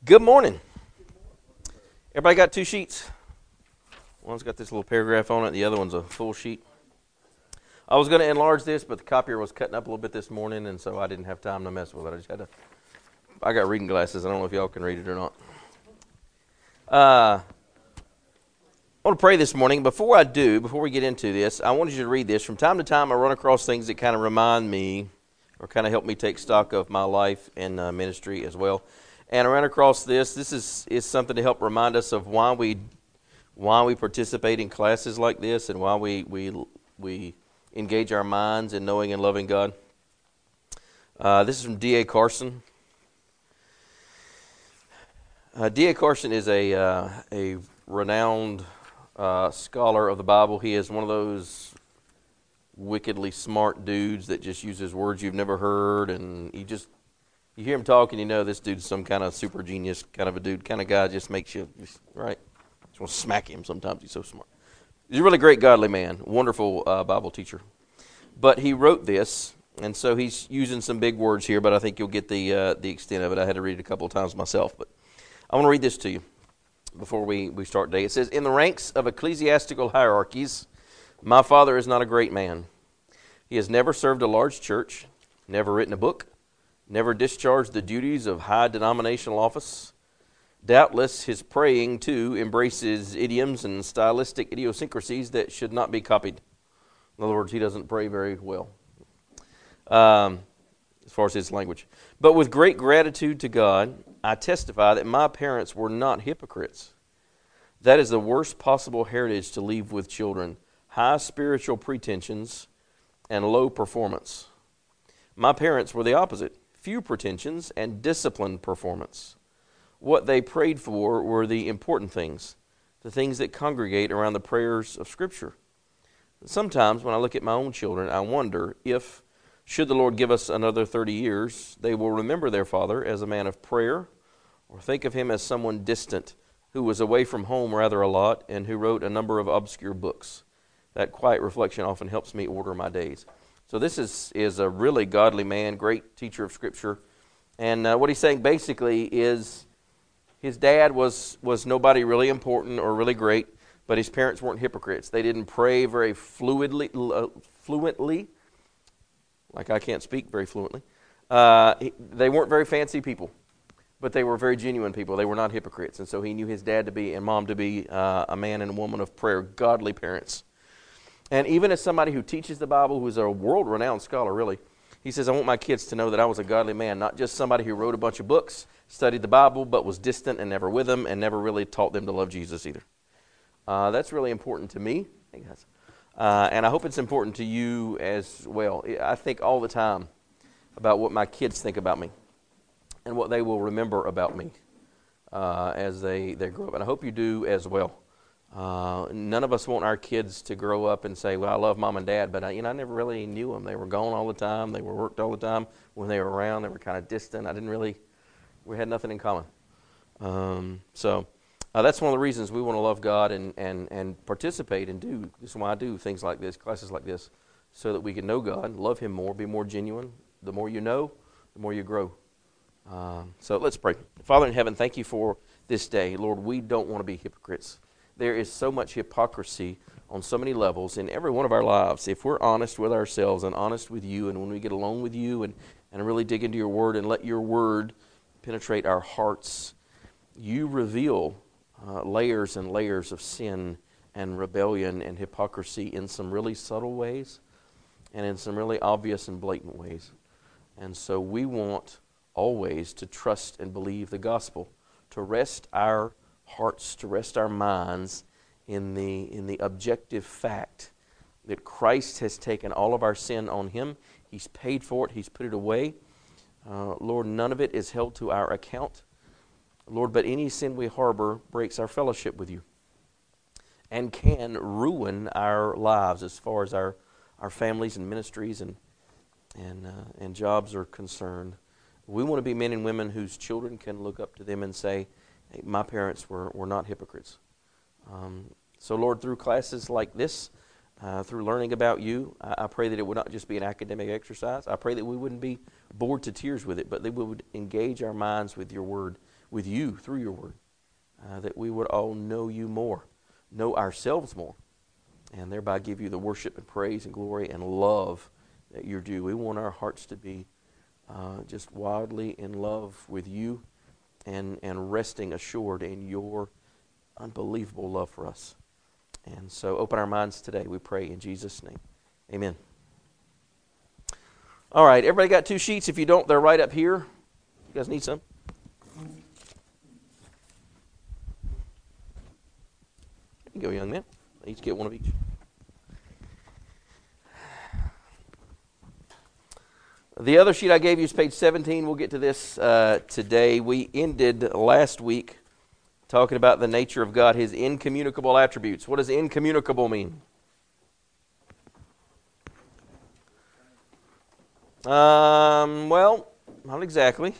Good morning. Everybody got two sheets? One's got this little paragraph on it. The other one's a full sheet. I was going to enlarge this, but the copier was cutting up a little bit this morning, and so I didn't have time to mess with it. I got reading glasses. I don't know if y'all can read it or not. I want to pray this morning. Before we get into this, I wanted you to read this. From time to time, I run across things that kind of remind me or kind of help me take stock of my life and ministry as well. And I ran across this. This is something to help remind us of why we participate in classes like this and why we engage our minds in knowing and loving God. This is from D.A. Carson. D.A. Carson is a renowned scholar of the Bible. He is one of those wickedly smart dudes that just uses words you've never heard, and you hear him talk and you know this dude's some kind of super genius kind of a dude, kind of guy, just makes you, right? Just want to smack him sometimes, he's so smart. He's a really great godly man, wonderful Bible teacher. But he wrote this, and so he's using some big words here, but I think you'll get the extent of it. I had to read it a couple of times myself, but I want to read this to you before we start today. It says, "In the ranks of ecclesiastical hierarchies, my father is not a great man. He has never served a large church, never written a book, never discharged the duties of high denominational office. Doubtless his praying, too, embraces idioms and stylistic idiosyncrasies that should not be copied." In other words, he doesn't pray very well, as far as his language. "But with great gratitude to God, I testify that my parents were not hypocrites. That is the worst possible heritage to leave with children: high spiritual pretensions and low performance. My parents were the opposite: few pretensions and disciplined performance. What they prayed for were the important things, the things that congregate around the prayers of Scripture. Sometimes when I look at my own children, I wonder if, should the Lord give us another 30 years, they will remember their father as a man of prayer, or think of him as someone distant who was away from home rather a lot and who wrote a number of obscure books. That quiet reflection often helps me order my days." So this is a really godly man, great teacher of Scripture. And what he's saying basically is his dad was nobody really important or really great, but his parents weren't hypocrites. They didn't pray very fluently, like I can't speak very fluently. They weren't very fancy people, but they were very genuine people. They were not hypocrites. And so he knew his dad to be and mom to be a man and a woman of prayer, godly parents. And even as somebody who teaches the Bible, who's a world-renowned scholar, really, he says, I want my kids to know that I was a godly man, not just somebody who wrote a bunch of books, studied the Bible, but was distant and never with them and never really taught them to love Jesus either. That's really important to me. Hey guys. And I hope it's important to you as well. I think all the time about what my kids think about me and what they will remember about me as they grow up. And I hope you do as well. None of us want our kids to grow up and say, well, I love mom and dad, but I never really knew them. They were gone all the time. They were worked all the time. When they were around, they were kind of distant. We had nothing in common. So that's one of the reasons we want to love God and participate and do. This is why I do things like this, classes like this, so that we can know God, love Him more, be more genuine. The more you know, the more you grow. So let's pray. Father in heaven, thank you for this day. Lord, we don't want to be hypocrites. There is so much hypocrisy on so many levels in every one of our lives. If we're honest with ourselves and honest with you, and when we get alone with you and really dig into your word and let your word penetrate our hearts, you reveal layers and layers of sin and rebellion and hypocrisy in some really subtle ways and in some really obvious and blatant ways. And so we want always to trust and believe the gospel, to rest our hearts, to rest our minds in the objective fact that Christ has taken all of our sin on Him. He's paid for it. He's put it away. Lord, none of it is held to our account. Lord, but any sin we harbor breaks our fellowship with you and can ruin our lives as far as our families and ministries and jobs are concerned. We want to be men and women whose children can look up to them and say, hey, my parents were not hypocrites. So, Lord, through classes like this, through learning about you, I pray that it would not just be an academic exercise. I pray that we wouldn't be bored to tears with it, but that we would engage our minds with your word. with you through your word, that we would all know you more, know ourselves more, and thereby give you the worship and praise and glory and love that you're due. We want our hearts to be just wildly in love with you and resting assured in your unbelievable love for us. And so open our minds today, we pray in Jesus' name. Amen. All right, everybody got 2 sheets? If you don't, they're right up here. You guys need some? There you go, young man. Each get one of each. The other sheet I gave you is page 17. We'll get to this today. We ended last week talking about the nature of God, His incommunicable attributes. What does incommunicable mean? Well, not exactly.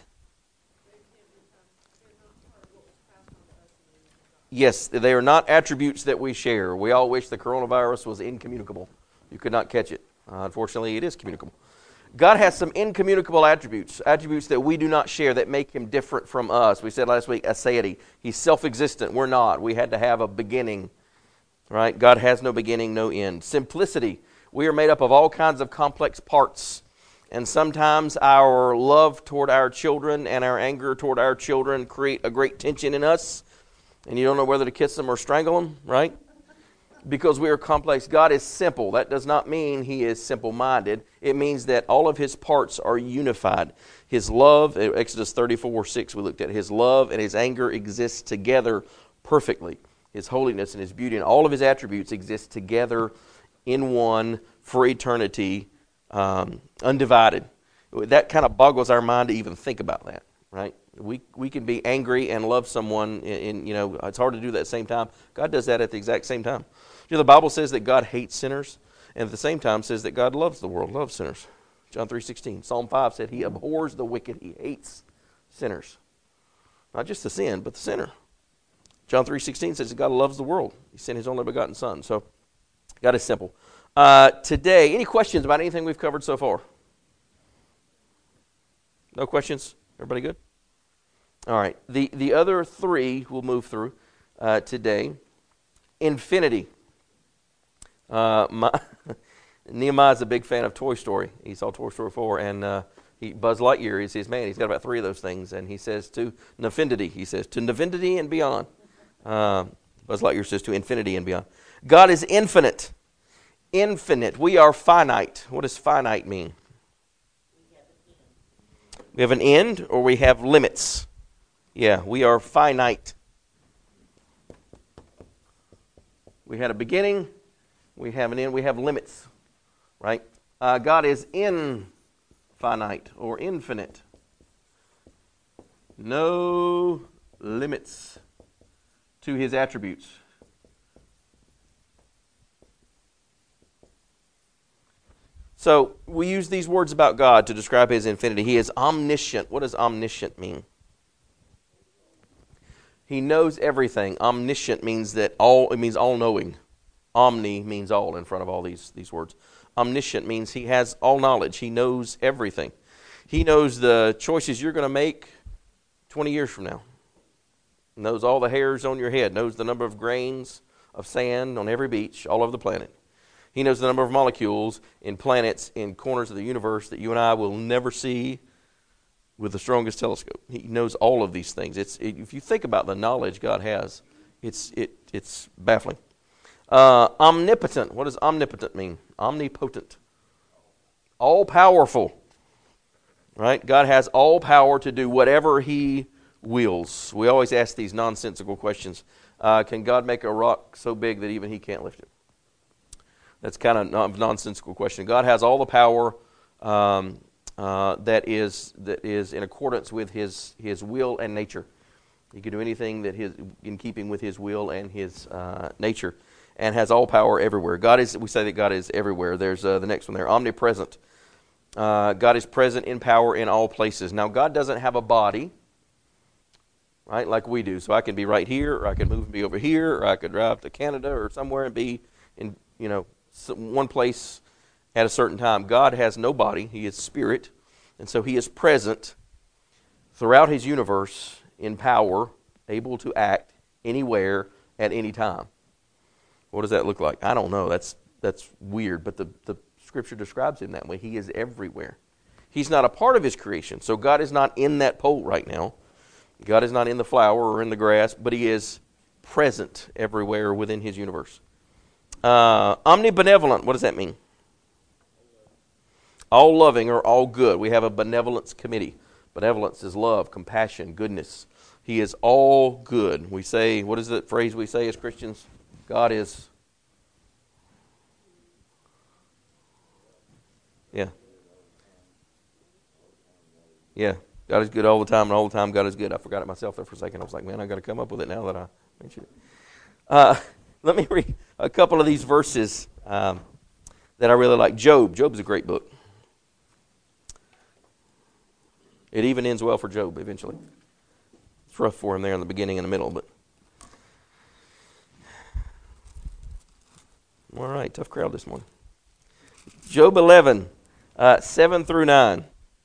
Yes, they are not attributes that we share. We all wish the coronavirus was incommunicable. You could not catch it. Unfortunately, it is communicable. God has some incommunicable attributes, attributes that we do not share that make Him different from us. We said last week, aseity. He's self-existent. We're not. We had to have a beginning, right? God has no beginning, no end. Simplicity. We are made up of all kinds of complex parts. And sometimes our love toward our children and our anger toward our children create a great tension in us. And you don't know whether to kiss them or strangle them, right? Because we are complex. God is simple. That does not mean He is simple-minded. It means that all of His parts are unified. His love, Exodus 34:6 we looked at, His love and His anger exist together perfectly. His holiness and His beauty and all of His attributes exist together in one for eternity, undivided. That kind of boggles our mind to even think about that, right? We can be angry and love someone, and it's hard to do that at the same time. God does that at the exact same time. The Bible says that God hates sinners, and at the same time says that God loves the world, loves sinners. John 3:16. Psalm 5 said He abhors the wicked. He hates sinners. Not just the sin, but the sinner. John 3:16 says that God loves the world. He sent His only begotten Son. So God is simple. Today, any questions about anything we've covered so far? No questions? Everybody good? All right. The other 3 we'll move through today. Infinity. Nehemiah's a big fan of Toy Story. He saw Toy Story 4, and Buzz Lightyear is his man. He's got about 3 of those things, and he says to infinity. He says to infinity and beyond. Buzz Lightyear says to infinity and beyond. God is infinite. Infinite. We are finite. What does finite mean? We have an end, or we have limits. Yeah, we are finite. We had a beginning, we have an end, we have limits, right? God is infinite or infinite. No limits to His attributes. So we use these words about God to describe His infinity. He is omniscient. What does omniscient mean? He knows everything. Omniscient means all-knowing. Omni means all in front of all these words. Omniscient means He has all knowledge. He knows everything. He knows the choices you're going to make 20 years from now. He knows all the hairs on your head. Knows the number of grains of sand on every beach all over the planet. He knows the number of molecules in planets in corners of the universe that you and I will never see with the strongest telescope. He knows all of these things. If you think about the knowledge God has, it's baffling. Omnipotent. What does omnipotent mean? Omnipotent. All-powerful. Right? God has all power to do whatever He wills. We always ask these nonsensical questions. Can God make a rock so big that even He can't lift it? That's kind of a nonsensical question. God has all the power that is in accordance with His will and nature. He can do anything that in keeping with His will and His nature, and has all power everywhere. We say that God is everywhere. There's the next one there, omnipresent. God is present in power in all places. Now, God doesn't have a body, right, like we do. So I can be right here, or I can move and be over here, or I could drive to Canada or somewhere and be in one place at a certain time. God has no body. He is spirit, and so He is present throughout His universe in power, able to act anywhere at any time. What does that look like? I don't know. That's weird, but the Scripture describes him that way. He is everywhere. He's not a part of his creation, so God is not in that pole right now. God is not in the flower or in the grass, but he is present everywhere within his universe. Omnibenevolent, what does that mean? All loving or all good. We have a benevolence committee. Benevolence is love, compassion, goodness. He is all good. We say, what is the phrase we say as Christians? God is... Yeah. Yeah. God is good all the time, and all the time God is good. I forgot it myself there for a second. I was like, man, I got to come up with it now that I mentioned it. Let me read a couple of these verses that I really like. Job. Job's a great book. It even ends well for Job eventually. It's rough for him there in the beginning and the middle, but all right, tough crowd this morning. Job 11, 7 through 9.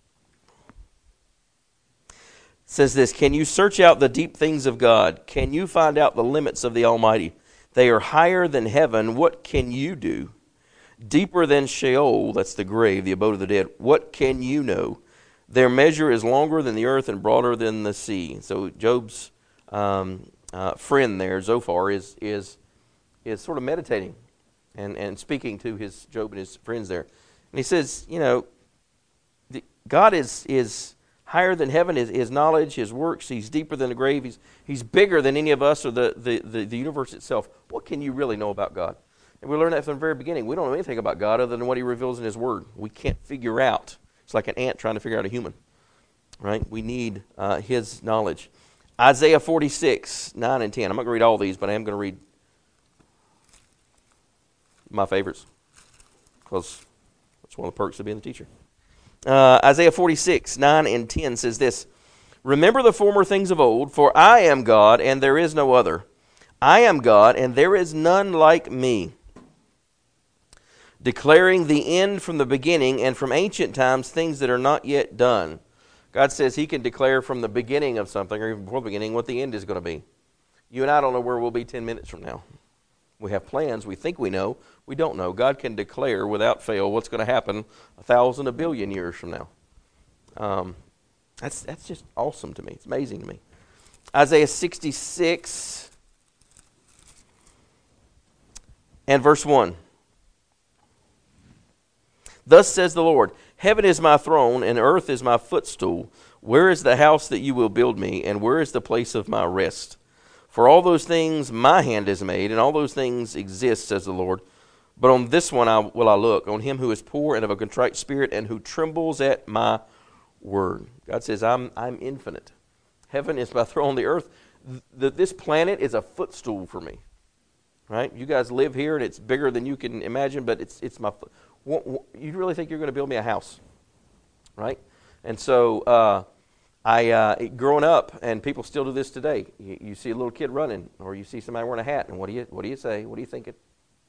Says this, can you search out the deep things of God? Can you find out the limits of the Almighty? They are higher than heaven. What can you do? Deeper than Sheol, that's the grave, the abode of the dead. What can you know? Their measure is longer than the earth and broader than the sea. So Job's friend there, Zophar, is sort of meditating and speaking to Job and his friends there. And he says, you know, God is higher than heaven, his knowledge, his works. He's deeper than the grave. He's bigger than any of us or the universe itself. What can you really know about God? And we learned that from the very beginning. We don't know anything about God other than what he reveals in his word. We can't figure out. It's like an ant trying to figure out a human, right? We need his knowledge. Isaiah 46, 9 and 10. I'm not going to read all these, but I am going to read my favorites because that's one of the perks of being the teacher. Isaiah 46, 9 and 10 says this, remember the former things of old, for I am God and there is no other. I am God and there is none like me, declaring the end from the beginning and from ancient times things that are not yet done. God says he can declare from the beginning of something or even before the beginning what the end is going to be. You and I don't know where we'll be 10 minutes from now. We have plans. We think we know. We don't know. God can declare without fail what's going to happen 1,000, 1 billion years from now. That's just awesome to me. It's amazing to me. Isaiah 66 and verse 1. Thus says the Lord, heaven is my throne and earth is my footstool. Where is the house that you will build me, and where is the place of my rest? For all those things my hand has made, and all those things exist, says the Lord. But on this one will I look, on him who is poor and of a contrite spirit, and who trembles at my word. God says, I'm infinite. Heaven is my throne, the earth. This planet is a footstool for me. Right? You guys live here, and it's bigger than you can imagine, but it's my foot. You really think you're going to build me a house, right? And so I growing up, and people still do this today. You see a little kid running, or you see somebody wearing a hat, and what do you say? What are you thinking?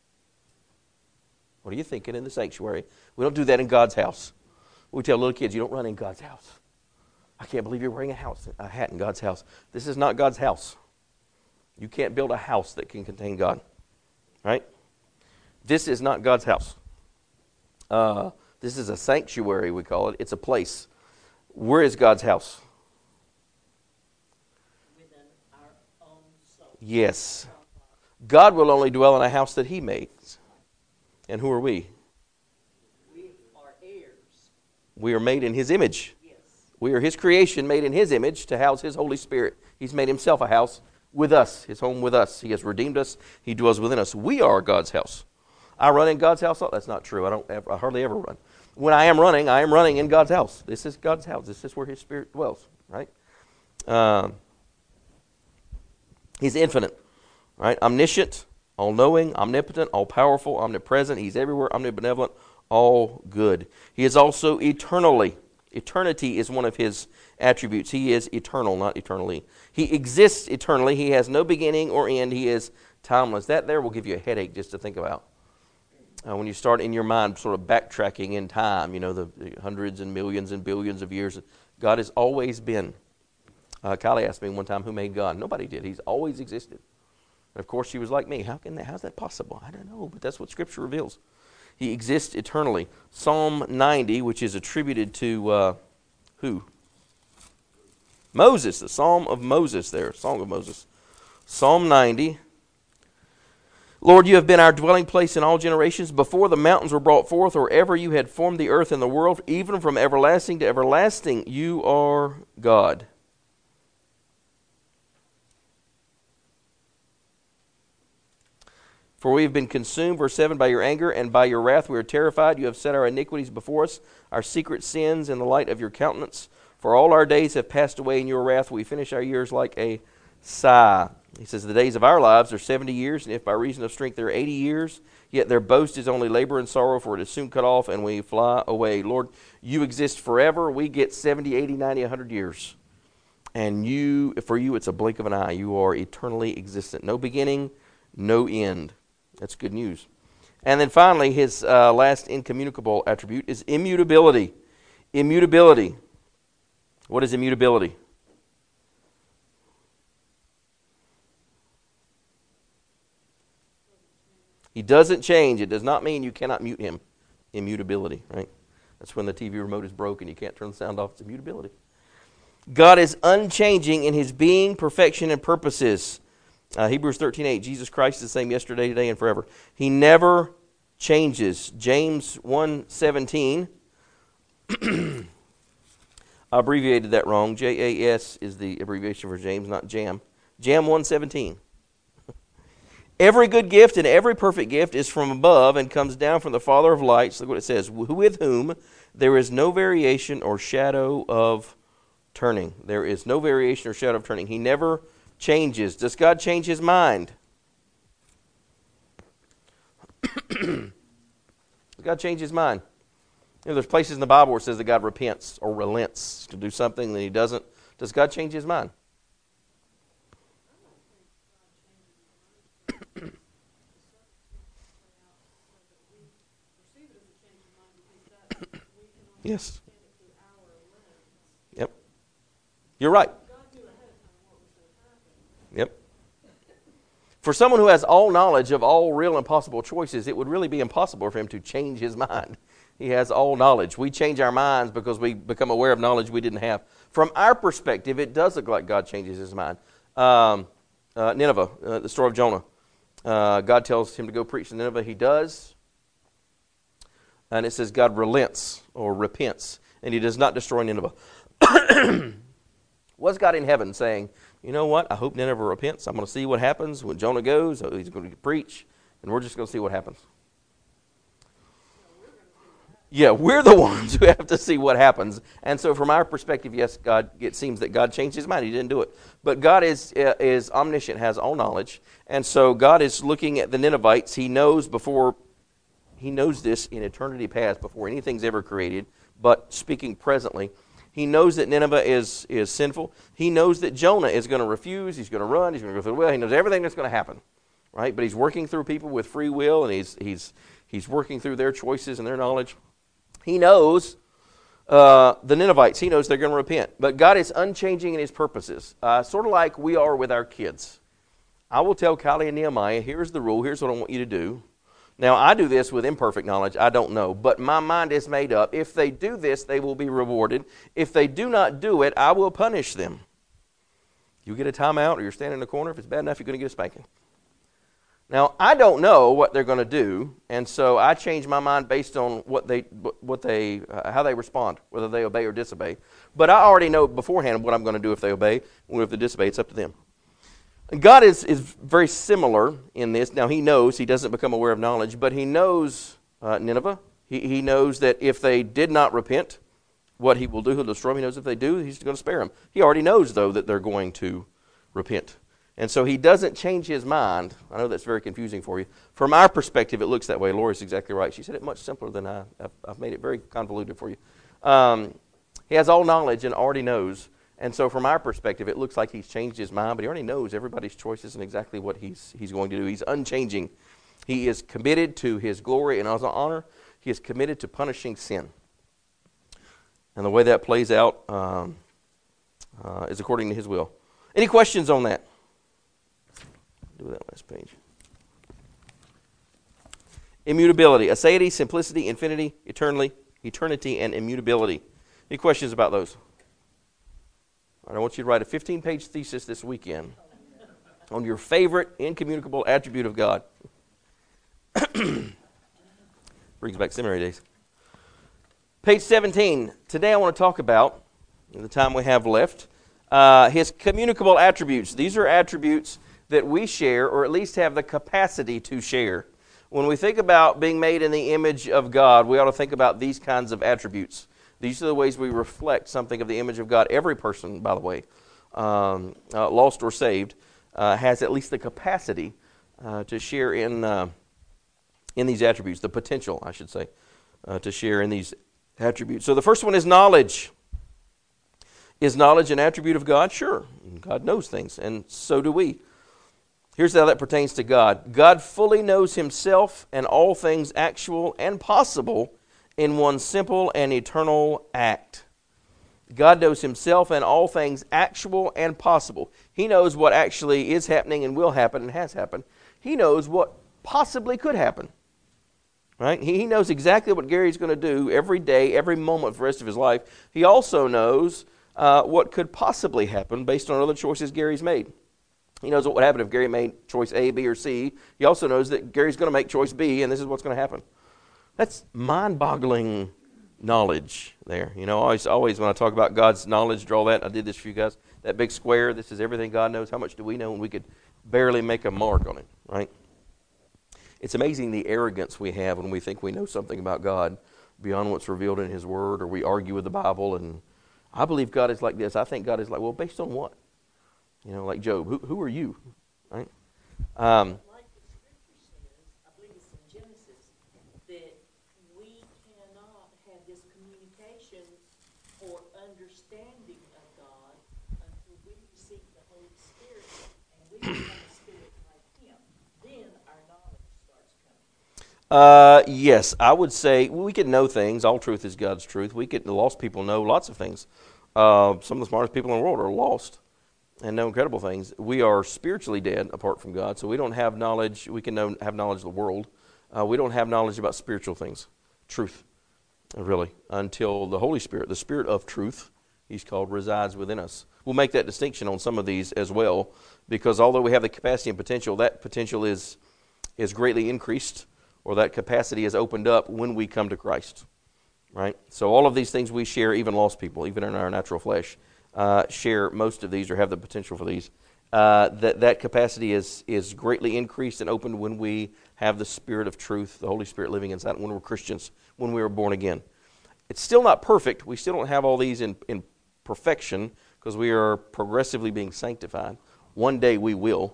What are you thinking in the sanctuary? We don't do that in God's house. We tell little kids, you don't run in God's house. I can't believe you're wearing a hat in God's house. This is not God's house. You can't build a house that can contain God, right? This is not God's house. This is a sanctuary, we call it. It's a place. Where is God's house? Within our own soul. Yes. God will only dwell in a house that he makes. And who are we? We are heirs. We are made in his image. Yes. We are his creation, made in his image to house his Holy Spirit. He's made himself a house with us, his home with us. He has redeemed us. He dwells within us. We are God's house. I run in God's house? Oh, that's not true. I hardly ever run. When I am running in God's house. This is God's house. This is where his Spirit dwells, right? He's infinite, right? Omniscient, all-knowing, omnipotent, all-powerful, omnipresent. He's everywhere, omnibenevolent, all good. He is also eternally. Eternity is one of his attributes. He is eternal, not eternally. He exists eternally. He has no beginning or end. He is timeless. That there will give you a headache just to think about. When you start in your mind sort of backtracking in time, you know, the hundreds and millions and billions of years, God has always been. Kylie asked me one time, who made God? Nobody did. He's always existed. And of course, she was like me. How's that possible? I don't know, but that's what Scripture reveals. He exists eternally. Psalm 90, which is attributed to who? Moses, the Psalm of Moses there, Song of Moses. Psalm 90. Lord, you have been our dwelling place in all generations. Before the mountains were brought forth, or ever you had formed the earth and the world, even from everlasting to everlasting, you are God. For we have been consumed, verse 7, by your anger, and by your wrath we are terrified. You have set our iniquities before us, our secret sins in the light of your countenance. For all our days have passed away in your wrath. We finish our years like a sigh. He says, the days of our lives are 70 years, and if by reason of strength they are 80 years, yet their boast is only labor and sorrow, for it is soon cut off, and we fly away. Lord, you exist forever. We get 70, 80, 90, 100 years. And for you, it's a blink of an eye. You are eternally existent. No beginning, no end. That's good news. And then finally, his last incommunicable attribute is immutability. Immutability. What is immutability? He doesn't change. It does not mean you cannot mute him. Immutability, right? That's when the TV remote is broken. You can't turn the sound off. It's immutability. God is unchanging in his being, perfection, and purposes. Hebrews 13:8, Jesus Christ is the same yesterday, today, and forever. He never changes. James 1:17. I abbreviated that wrong. JAS is the abbreviation for James, not Jam. Jam 1:17. Every good gift and every perfect gift is from above and comes down from the Father of lights. Look what it says. With whom there is no variation or shadow of turning. There is no variation or shadow of turning. He never changes. Does God change his mind? Does God change his mind? You know, there's places in the Bible where it says that God repents or relents to do something that he doesn't. Does God change his mind? Yes. Yep. You're right. Yep. For someone who has all knowledge of all real and possible choices, it would really be impossible for him to change his mind. He has all knowledge. We change our minds because we become aware of knowledge we didn't have. From our perspective, it does look like God changes his mind. Nineveh, the story of Jonah. God tells him to go preach to Nineveh. He does. And it says God relents or repents, and he does not destroy Nineveh. Was God in heaven saying, you know what, I hope Nineveh repents. I'm going to see what happens when Jonah goes. He's going to preach, and we're just going to see what happens. Yeah, we're the ones who have to see what happens. And so from our perspective, yes, it seems that God changed his mind. He didn't do it. But God is omniscient, has all knowledge. And so God is looking at the Ninevites. He knows this in eternity past, before anything's ever created, but speaking presently. He knows that Nineveh is sinful. He knows that Jonah is going to refuse. He's going to run. He's going to go through the well. He knows everything that's going to happen, right? But he's working through people with free will, and he's working through their choices and their knowledge. He knows the Ninevites. He knows they're going to repent. But God is unchanging in his purposes, sort of like we are with our kids. I will tell Kylie and Nehemiah, here's the rule. Here's what I want you to do. Now, I do this with imperfect knowledge. I don't know. But my mind is made up. If they do this, they will be rewarded. If they do not do it, I will punish them. You get a timeout or you're standing in the corner. If it's bad enough, you're going to get a spanking. Now, I don't know what they're going to do, and so I change my mind based on how they respond, whether they obey or disobey. But I already know beforehand what I'm going to do if they obey, or if they disobey. It's up to them. And God is very similar in this. Now, he knows. He doesn't become aware of knowledge, but he knows Nineveh. He knows that if they did not repent, what he will do, he'll destroy them. He knows if they do, he's going to spare them. He already knows, though, that they're going to repent. And so he doesn't change his mind. I know that's very confusing for you. From our perspective, it looks that way. Lori's exactly right. She said it much simpler than I've made it very convoluted for you. He has all knowledge and already knows. And so from our perspective, it looks like he's changed his mind, but he already knows everybody's choices and exactly what he's going to do. He's unchanging. He is committed to his glory and honor. He is committed to punishing sin. And the way that plays out, is according to his will. Any questions on that? Do that last page. Immutability, aseity, simplicity, infinity, eternity, and immutability. Any questions about those? All right, I want you to write a 15-page thesis this weekend on your favorite incommunicable attribute of God. Brings back seminary days. Page 17. Today I want to talk about, in the time we have left, his communicable attributes. These are attributes that we share, or at least have the capacity to share. When we think about being made in the image of God, we ought to think about these kinds of attributes. These are the ways we reflect something of the image of God. Every person, by the way, lost or saved, has at least the capacity to share in these attributes, the potential, I should say, to share in these attributes. So the first one is knowledge. Is knowledge an attribute of God? Sure. God knows things, and so do we. Here's how that pertains to God. God fully knows himself and all things actual and possible in one simple and eternal act. God knows himself and all things actual and possible. He knows what actually is happening and will happen and has happened. He knows what possibly could happen. Right? He knows exactly what Gary's going to do every day, every moment for the rest of his life. He also knows what could possibly happen based on other choices Gary's made. He knows what would happen if Gary made choice A, B, or C. He also knows that Gary's going to make choice B, and this is what's going to happen. That's mind-boggling knowledge there. You know, always when I talk about God's knowledge, draw that. I did this for you guys. That big square, this is everything God knows. How much do we know? And we could barely make a mark on it, right? It's amazing the arrogance we have when we think we know something about God beyond what's revealed in his word, or we argue with the Bible, and I believe God is like this. I think God is like, well, based on what? You know, like Job. Who are you? Right? Like the scripture says, I believe it's in Genesis, that we cannot have this communication or understanding of God until we receive the Holy Spirit and we become a spirit like him. Then our knowledge starts coming. Yes, I would say we can know things. All truth is God's truth. The lost people know lots of things. Some of the smartest people in the world are lost and know incredible things. We are spiritually dead apart from God, so we don't have knowledge. We can have knowledge of the world. We don't have knowledge about spiritual things, truth, really, until the Holy Spirit, the Spirit of truth, he's called, resides within us. We'll make that distinction on some of these as well, because although we have the capacity and potential, that potential is greatly increased, or that capacity is opened up when we come to Christ, right? So all of these things we share, even lost people, even in our natural flesh, share most of these or have the potential for these. That capacity is greatly increased and opened when we have the Spirit of truth, the Holy Spirit living inside, when we're Christians, when we were born again. It's still not perfect. We still don't have all these in perfection because we are progressively being sanctified. One day we will,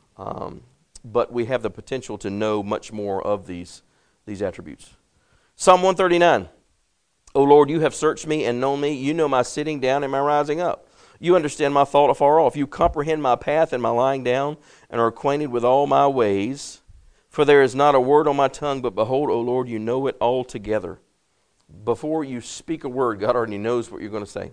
but we have the potential to know much more of these attributes. Psalm 139. O Lord, you have searched me and known me. You know my sitting down and my rising up. You understand my thought afar off. You comprehend my path and my lying down, and are acquainted with all my ways. For there is not a word on my tongue, but behold, O Lord, you know it altogether. Before you speak a word, God already knows what you're going to say.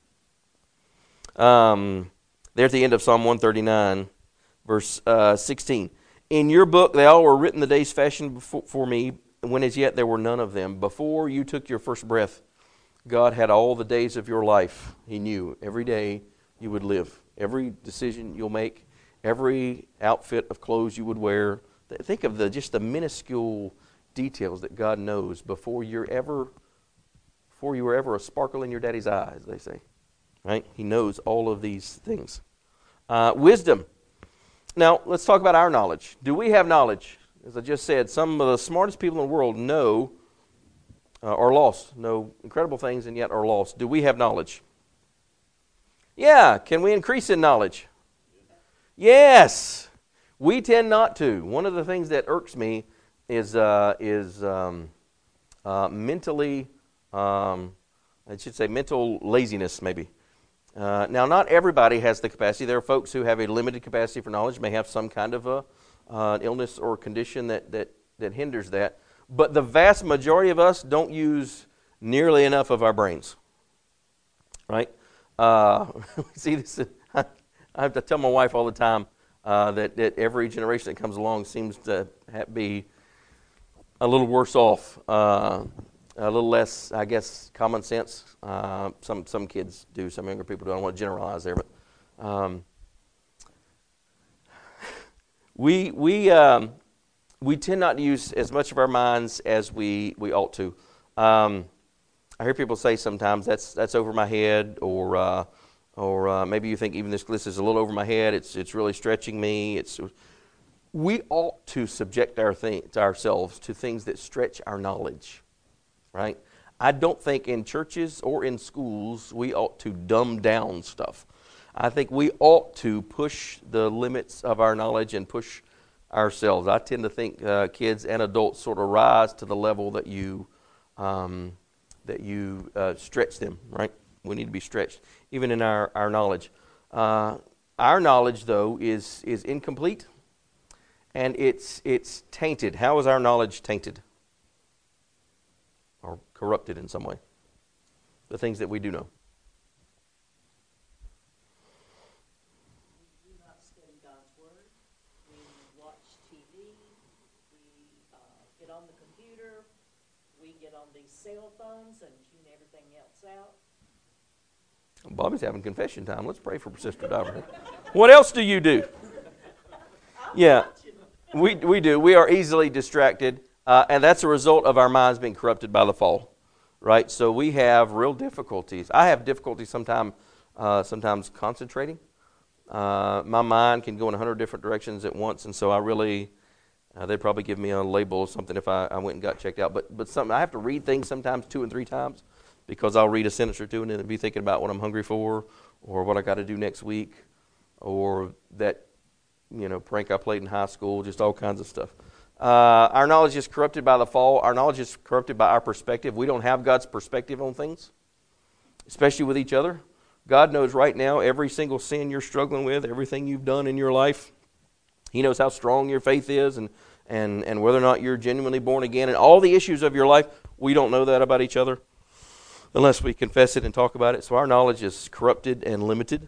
There at the end of Psalm 139, verse 16. In your book they all were written the days fashioned for me, when as yet there were none of them. Before you took your first breath, God had all the days of your life. He knew every day you would live, every decision you'll make, every outfit of clothes you would wear. Think of just the minuscule details that God knows before you were ever a sparkle in your daddy's eye, as they say. Right? He knows all of these things. Wisdom. Now, let's talk about our knowledge. Do we have knowledge? As I just said, some of the smartest people in the world are lost, know incredible things and yet are lost. Do we have knowledge? Yeah. Can we increase in knowledge? Yes. We tend not to. One of the things that irks me is mentally, I should say mental laziness maybe. Now, not everybody has the capacity. There are folks who have a limited capacity for knowledge, may have some kind of an illness or condition that hinders that. But the vast majority of us don't use nearly enough of our brains, right? See this. I have to tell my wife all the time that every generation that comes along seems to be a little worse off, a little less, I guess, common sense. Some kids do, some younger people do. I don't want to generalize there, but we tend not to use as much of our minds as we ought to. I hear people say sometimes that's over my head, or maybe you think even this list is a little over my head. It's really stretching me. We ought to subject ourselves to things that stretch our knowledge, right? I don't think in churches or in schools we ought to dumb down stuff. I think we ought to push the limits of our knowledge and push ourselves. I tend to think kids and adults sort of rise to the level that you stretch them, right? We need to be stretched, even in our knowledge. Our knowledge, though, is incomplete, and it's tainted. How is our knowledge tainted? Or corrupted in some way? The things that we do know. We do not study God's Word. We watch TV. We get on the computer. We get on these cell phones and tune everything else out. Bobby's having confession time. Let's pray for Sister Diver. What else do you do? Yeah, we do. We are easily distracted, and that's a result of our minds being corrupted by the fall, right? So we have real difficulties. I have difficulty sometimes concentrating. My mind can go in 100 different directions at once, and so I really, they'd probably give me a label or something if I went and got checked out. But something I have to read things sometimes 2 and 3 times, because I'll read a sentence or two and then be thinking about what I'm hungry for, or what I got to do next week, or that prank I played in high school, just all kinds of stuff. Our knowledge is corrupted by the fall. Our knowledge is corrupted by our perspective. We don't have God's perspective on things, especially with each other. God knows right now every single sin you're struggling with, everything you've done in your life. He knows how strong your faith is and whether or not you're genuinely born again, and all the issues of your life. We don't know that about each other unless we confess it and talk about it. So our knowledge is corrupted and limited.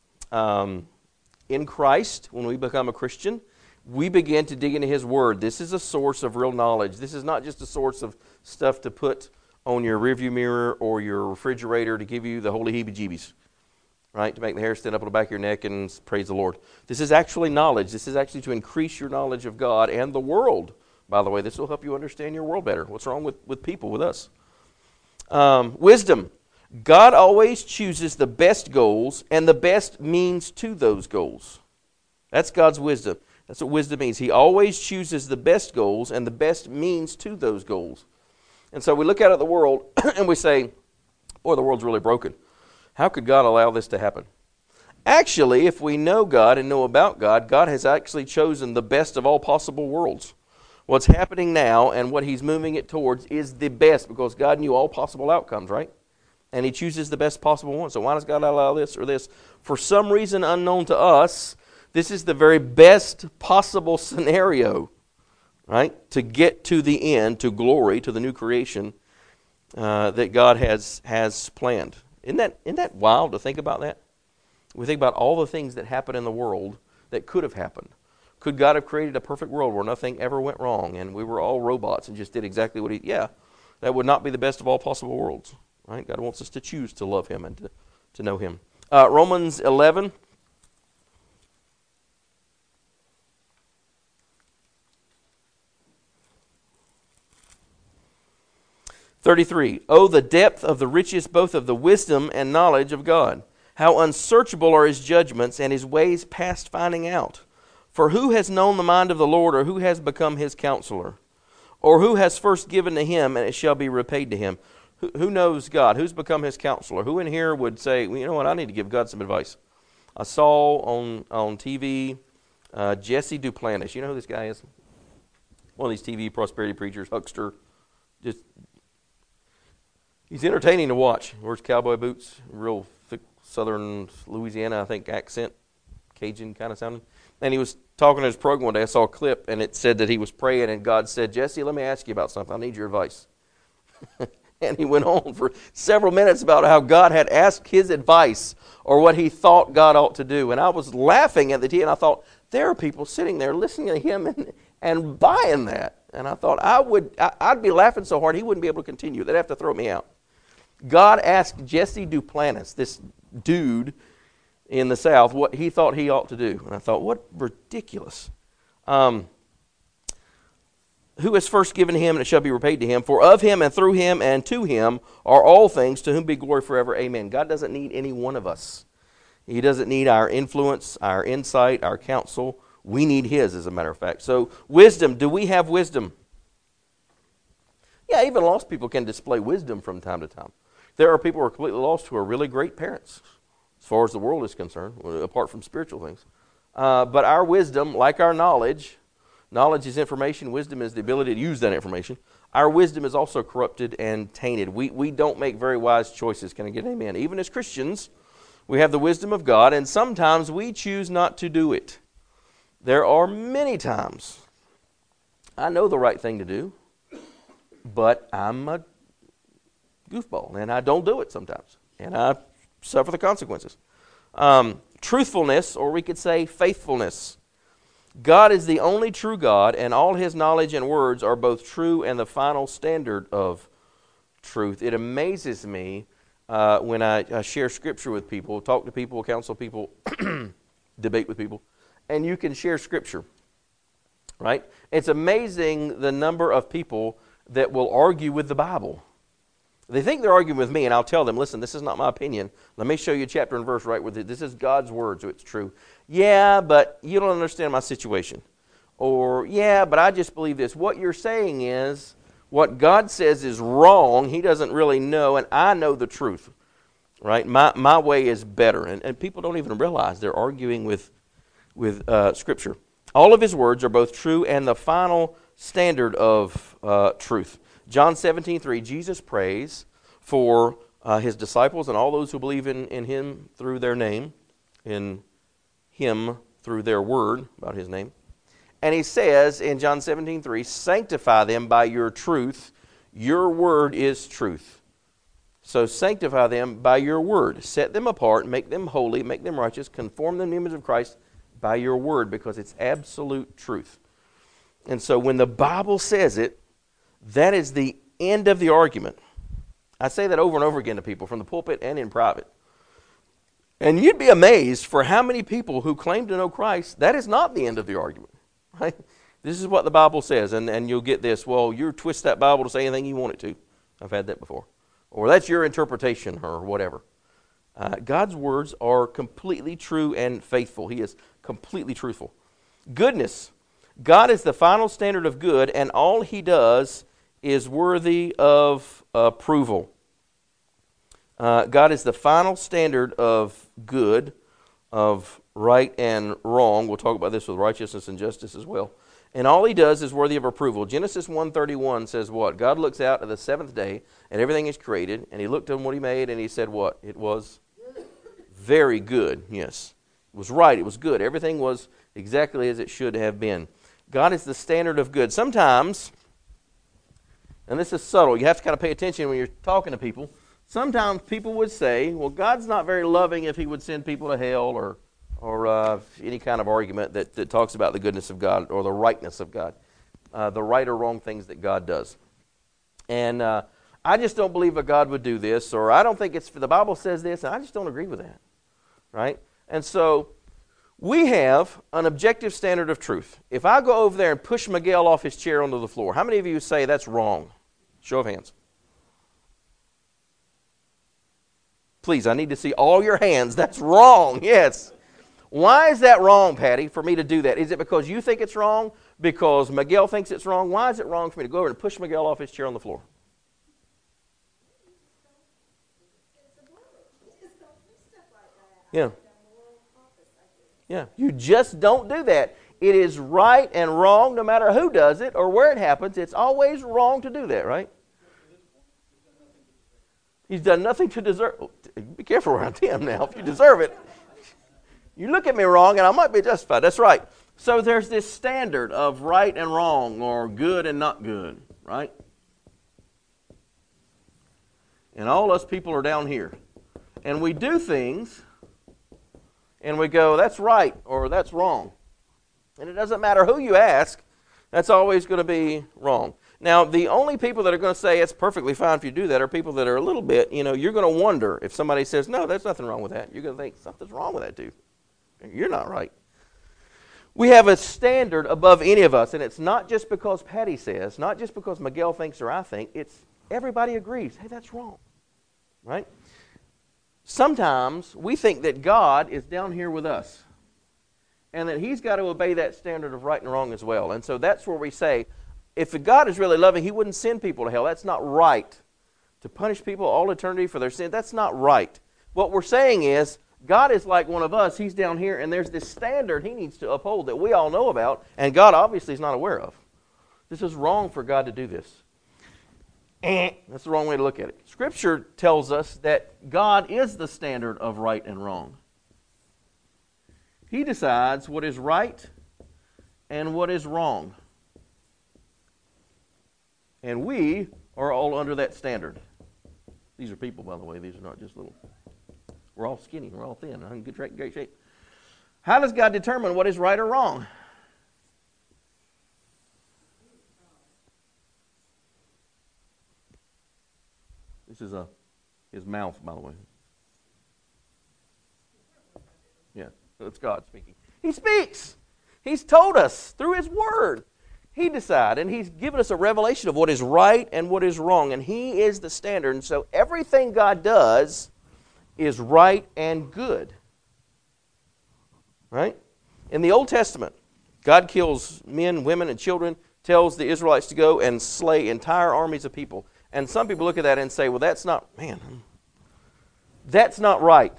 In Christ, when we become a Christian, we begin to dig into His Word. This is a source of real knowledge. This is not just a source of stuff to put on your rearview mirror or your refrigerator to give you the holy heebie-jeebies, right? To make the hair stand up on the back of your neck and praise the Lord. This is actually knowledge. This is actually to increase your knowledge of God and the world. By the way, this will help you understand your world better. What's wrong with people, with us? Wisdom. God always chooses the best goals and the best means to those goals. That's God's wisdom. That's what wisdom means. He always chooses the best goals and the best means to those goals. And so we look out at the world and we say, boy, the world's really broken. How could God allow this to happen? Actually, if we know God and know about God, God has actually chosen the best of all possible worlds. What's happening now and what He's moving it towards is the best, because God knew all possible outcomes, right? And He chooses the best possible one. So why does God allow this or this? For some reason unknown to us, this is the very best possible scenario, right? To get to the end, to glory, to the new creation that God has planned. Isn't that wild to think about that? We think about all the things that happen in the world that could have happened. Could God have created a perfect world where nothing ever went wrong and we were all robots and just did exactly what He... Yeah, that would not be the best of all possible worlds. Right? God wants us to choose to love Him and to know Him. Romans 11. "33. Oh, the depth of the riches both of the wisdom and knowledge of God! How unsearchable are His judgments and His ways past finding out! For who has known the mind of the Lord, or who has become His counselor? Or who has first given to Him, and it shall be repaid to him?" Who knows God? Who's become His counselor? Who in here would say, well, you know what, I need to give God some advice? I saw on TV Jesse Duplantis. You know who this guy is? One of these TV prosperity preachers, huckster. He's entertaining to watch. Wears cowboy boots, real thick southern Louisiana, I think, accent, Cajun kind of sounding. And he was talking to his program one day. I saw a clip, and it said that he was praying, and God said, "Jesse, let me ask you about something. I need your advice." And he went on for several minutes about how God had asked his advice or what he thought God ought to do. And I was laughing at the tea, and I thought, there are people sitting there listening to him and buying that. And I thought, I'd be laughing so hard he wouldn't be able to continue. They'd have to throw me out. God asked Jesse Duplantis, this dude in the South, what he thought he ought to do. And I thought, what ridiculous. Who has first given him, and it shall be repaid to him. For of him and through him and to him are all things, to whom be glory forever. Amen. God doesn't need any one of us. He doesn't need our influence, our insight, our counsel. We need his, as a matter of fact. So wisdom, do we have wisdom? Yeah, even lost people can display wisdom from time to time. There are people who are completely lost who are really great parents, as far as the world is concerned, apart from spiritual things. But our wisdom, like our knowledge is information, wisdom is the ability to use that information. Our wisdom is also corrupted and tainted. We don't make very wise choices. Can I get an amen? Even as Christians, we have the wisdom of God, and sometimes we choose not to do it. There are many times I know the right thing to do, but I'm a goofball, and I don't do it sometimes, and I suffer the consequences. Truthfulness, or we could say faithfulness. God is the only true God, and all his knowledge and words are both true and the final standard of truth. It amazes me when I share Scripture with people, talk to people, counsel people, debate with people, and you can share Scripture, right? It's amazing the number of people that will argue with the Bible. They think they're arguing with me, and I'll tell them, listen, this is not my opinion. Let me show you chapter and verse right with it. This is God's word, so it's true. Yeah, but you don't understand my situation. Or, yeah, but I just believe this. What you're saying is what God says is wrong. He doesn't really know, and I know the truth, right? My way is better. And people don't even realize they're arguing with Scripture. All of his words are both true and the final standard of truth. John 17:3, Jesus prays for his disciples and all those who believe in him through their name, in him through their word about his name. And he says in John 17:3, sanctify them by your truth. Your word is truth. So sanctify them by your word. Set them apart, make them holy, make them righteous, conform them to the image of Christ by your word, because it's absolute truth. And so when the Bible says it, that is the end of the argument. I say that over and over again to people from the pulpit and in private. And you'd be amazed for how many people who claim to know Christ, that is not the end of the argument. Right? This is what the Bible says, and you'll get this, well, you twist that Bible to say anything you want it to. I've had that before. Or that's your interpretation or whatever. God's words are completely true and faithful. He is completely truthful. Goodness. God is the final standard of good, and all he does is worthy of approval. God is the final standard of good, of right and wrong. We'll talk about this with righteousness and justice as well. And all he does is worthy of approval. Genesis 1:31 says what? God looks out at the seventh day, and everything is created, and he looked on what he made, and he said what? It was very good. Yes. It was right. It was good. Everything was exactly as it should have been. God is the standard of good. Sometimes, and this is subtle, you have to kind of pay attention when you're talking to people. Sometimes people would say, well, God's not very loving if he would send people to hell, or any kind of argument that talks about the goodness of God or the rightness of God, the right or wrong things that God does. And I just don't believe that God would do this, or I don't think the Bible says this, and I just don't agree with that, right? And so we have an objective standard of truth. If I go over there and push Miguel off his chair onto the floor, how many of you say that's wrong? Show of hands. Please, I need to see all your hands. That's wrong, yes. Why is that wrong, Patty, for me to do that? Is it because you think it's wrong? Because Miguel thinks it's wrong? Why is it wrong for me to go over and push Miguel off his chair on the floor? Yeah. Yeah, you just don't do that. It is right and wrong no matter who does it or where it happens. It's always wrong to do that, right? He's done nothing to deserve. Be careful around him now. If you deserve it, you look at me wrong and I might be justified. That's right. So there's this standard of right and wrong, or good and not good, right? and all us people are down here. And we do things, and we go, that's right, or that's wrong. And it doesn't matter who you ask, that's always going to be wrong. Now, the only people that are going to say it's perfectly fine if you do that are people that are a little bit, you're going to wonder if somebody says, no, there's nothing wrong with that. You're going to think, something's wrong with that, dude. You're not right. We have a standard above any of us, and it's not just because Patty says, not just because Miguel thinks or I think, it's everybody agrees, hey, that's wrong, right? Sometimes we think that God is down here with us, and that He's got to obey that standard of right and wrong as well. And so that's where we say, if God is really loving, He wouldn't send people to hell. That's not right. To punish people all eternity for their sin, that's not right. What we're saying is, God is like one of us. He's down here, and there's this standard He needs to uphold that we all know about, and God obviously is not aware of. This is wrong for God to do this. That's the wrong way to look at it. Scripture tells us that God is the standard of right and wrong. He decides what is right and what is wrong. And we are all under that standard. These are people, by the way. These are not just little... We're all skinny. We're all thin. I'm in great shape. How does God determine what is right or wrong? This is his mouth, by the way. Yeah, that's God speaking. He speaks. He's told us through His Word. He decided, and He's given us a revelation of what is right and what is wrong, and He is the standard. And so everything God does is right and good. Right? In the Old Testament, God kills men, women, and children, tells the Israelites to go and slay entire armies of people. And some people look at that and say, well, that's not right.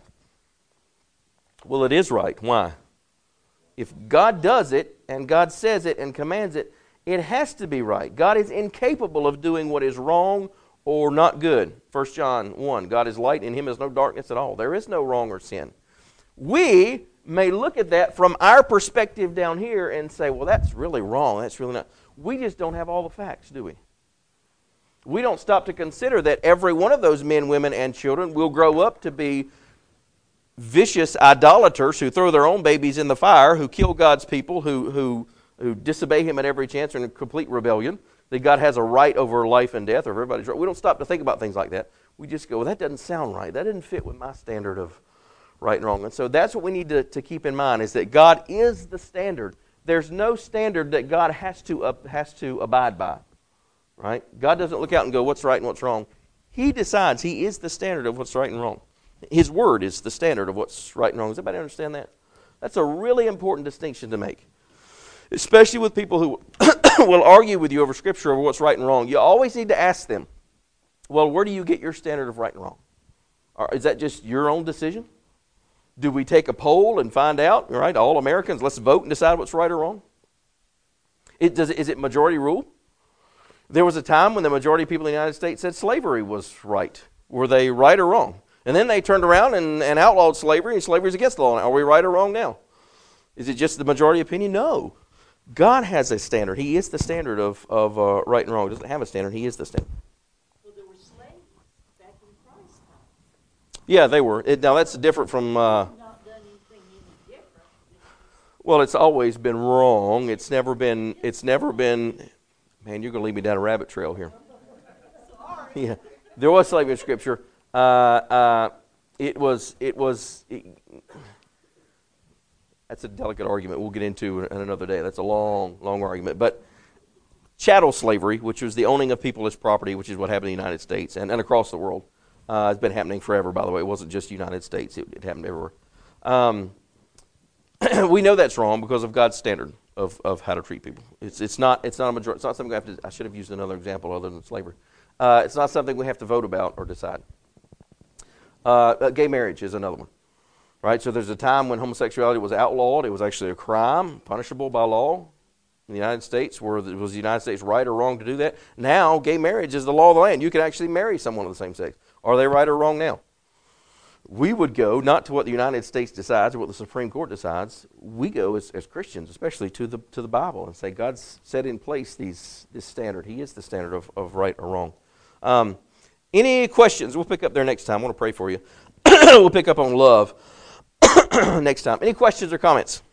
Well, it is right. Why? If God does it, and God says it and commands it, it has to be right. God is incapable of doing what is wrong or not good. 1 John 1, God is light, in Him is no darkness at all. There is no wrong or sin. We may look at that from our perspective down here and say, well, that's really wrong. That's really not. We just don't have all the facts, do we? We don't stop to consider that every one of those men, women, and children will grow up to be vicious idolaters who throw their own babies in the fire, who kill God's people, who disobey Him at every chance, are in complete rebellion. That God has a right over life and death, or everybody's right. We don't stop to think about things like that. We just go, well, that doesn't sound right. That didn't fit with my standard of right and wrong. And so that's what we need to keep in mind, is that God is the standard. There's no standard that God has to abide by. Right? God doesn't look out and go, what's right and what's wrong. He decides. He is the standard of what's right and wrong. His Word is the standard of what's right and wrong. Does everybody understand that? That's a really important distinction to make. Especially with people who will argue with you over Scripture over what's right and wrong. You always need to ask them, well, where do you get your standard of right and wrong? Or is that just your own decision? Do we take a poll and find out, right, all Americans, let's vote and decide what's right or wrong? Is it majority rule? There was a time when the majority of people in the United States said slavery was right. Were they right or wrong? And then they turned around and outlawed slavery, and slavery is against the law. Are we right or wrong now? Is it just the majority opinion? No. God has a standard. He is the standard of right and wrong. He doesn't have a standard. He is the standard. Well, there were slaves back in Christ's time. Yeah, they were. Now, that's different from... Not done anything any different. Well, it's always been wrong. It's never been... Man, you're going to lead me down a rabbit trail here. Sorry. Yeah, there was slavery in Scripture. It was. That's a delicate argument we'll get into in another day. That's a long argument. But chattel slavery, which was the owning of people as property, which is what happened in the United States and across the world, has been happening forever, by the way. It wasn't just the United States. It happened everywhere. We know that's wrong because of God's standard of how to treat people. It's not a majority. It's not something we have to. I should have used another example other than slavery. It's not something we have to vote about or decide. Gay marriage is another one, right? So there's a time when homosexuality was outlawed. It was actually a crime, punishable by law in the United States. Was the United States right or wrong to do that? Now, gay marriage is the law of the land. You can actually marry someone of the same sex. Are they right or wrong now? We would go not to what the United States decides or what the Supreme Court decides. We go as Christians, especially to the Bible, and say God's set in place this standard. He is the standard of right or wrong. Any questions? We'll pick up there next time. I want to pray for you. We'll pick up on love next time. Any questions or comments?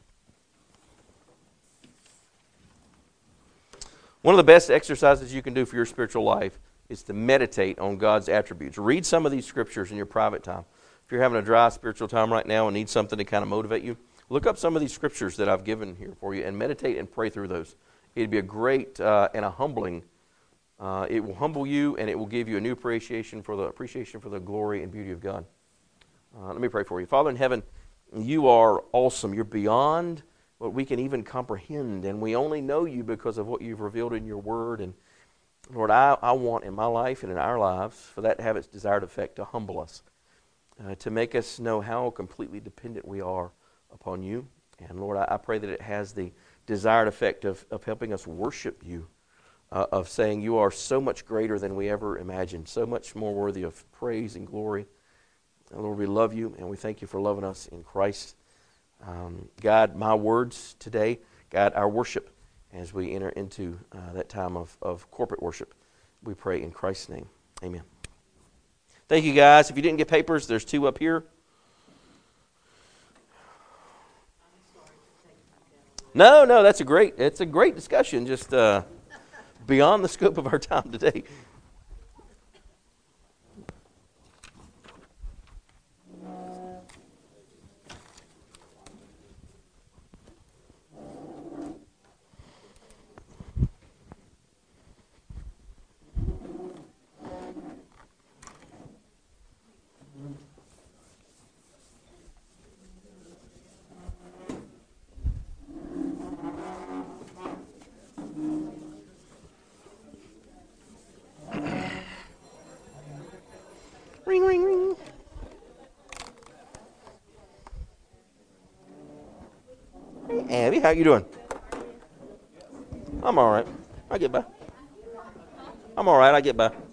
One of the best exercises you can do for your spiritual life is to meditate on God's attributes. Read some of these scriptures in your private time. If you're having a dry spiritual time right now and need something to kind of motivate you, look up some of these scriptures that I've given here for you and meditate and pray through those. It'd be a great and a humbling. It will humble you, and it will give you a new appreciation for the glory and beauty of God. Let me pray for you. Father in heaven, you are awesome. You're beyond what we can even comprehend, and we only know you because of what you've revealed in your word. And Lord, I want in my life and in our lives for that to have its desired effect, to humble us, to make us know how completely dependent we are upon you. And Lord, I pray that it has the desired effect of helping us worship you, of saying you are so much greater than we ever imagined, so much more worthy of praise and glory. And Lord, we love you, and we thank you for loving us in Christ. God, my words today, God, our worship as we enter into that time of corporate worship. We pray in Christ's name. Amen. Thank you, guys. If you didn't get papers, there's 2 up here. No, it's a great discussion, just beyond the scope of our time today. Ring, ring, ring. Hey, Abby, how you doing? I'm all right. I get by. I'm all right. I get by.